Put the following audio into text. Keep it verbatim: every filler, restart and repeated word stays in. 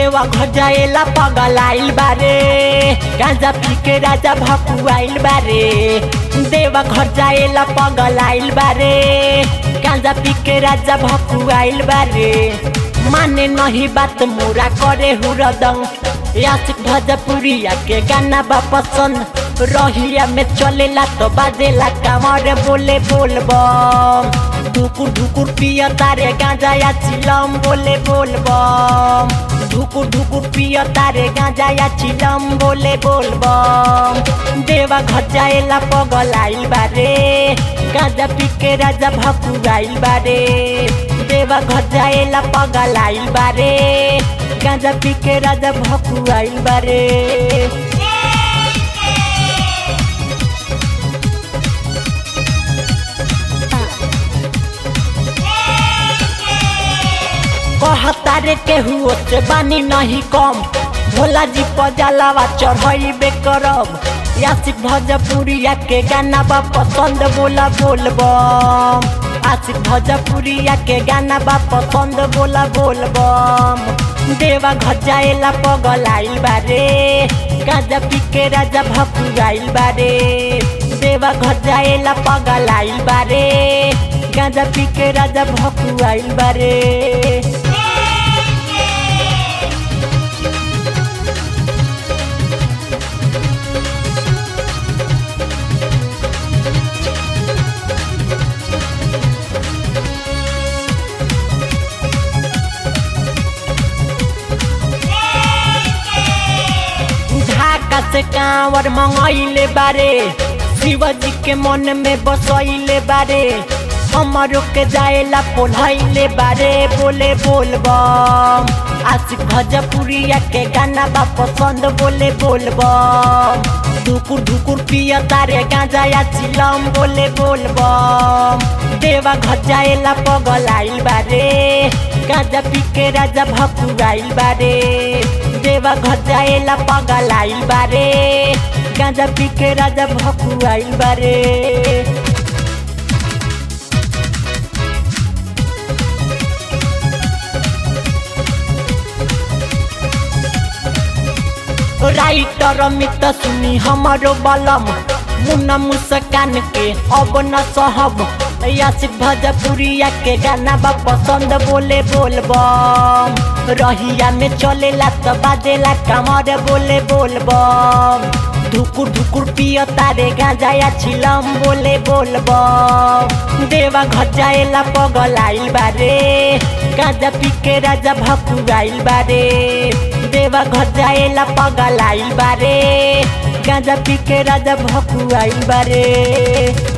देवा घर जाएला पगलाइल बारे गांजा पी के राजा भकुआइल बारे देवा घर जाएला पगलाइल बारे गांजा पी के राजा भकुआइल बारे माने नहीं बात मोरा करे हुरदंग यासिक भोजपुरिया के गाना बा पसंद रहिया में चलेला तो बाजेला कामर बोले बोलबम ढुकुर ढुकुर पिया तारे गांजा या चिलम बोले बोलबम ढुकुर ढुकुर पिया तारे गांजा या चिलम बोले बोलबम देवा घर जाएला पगलाइल बारे गांजा पी के राजा भकुआइल बारे देवा घर जाएला पगलाइल बारे गांजा पी के राजा भकुआइल बारे कहतारे केहू से बानी नहीं कम भोला जी पजालावा चढ़ाइबे करब यासिक भोजपुरिया के गाना बा पसंद बोला बोलबम आशिक भोजपुरिया के गाना बा पसंद बोला बोलबम देवा घर जाएला पगलाइल बारे गांजा पी के राजा भकुआइल बारे देवा घर जाएला पगलाइल बारे गांजा पी के राजा भकुआइल बारे से कांवर मंगैले बारे शिवजी के मन में बसैले बारे हमारो के जाएला पोलैले बारे बोले बोलबम आशिक भोजपुरिया के गाना बा पसंद बोले बोलबम ढुकुर ढुकुर पिया तारे गांजा या चिलम बोले बोलबम देवा घर जाएला पगलाइल बारे गांजा पी के राजा भकुआइल बारे देवा घर जाएला पगलाइल बारे गांजा पी के राजा भकुआइल बारे राइटर अमित सुनी हमारो बलम मुन्ना मुस्कान के अब न सहब यासिक भोजपुरिया के गाना बा पसंद बोले बोलबम रहिया में चलेला तो बाजेला कमर बोले बोलबम ढुकुर ढुकुर पिया तारे गांजा या चिलम बोले बोलबम देवा घर जाएला पगलाइल बारे गांजा पी के राजा भकुआइल बारे देवा घर जाएला पगलाइल बारे गांजा पी के राजा भकुआइल बारे।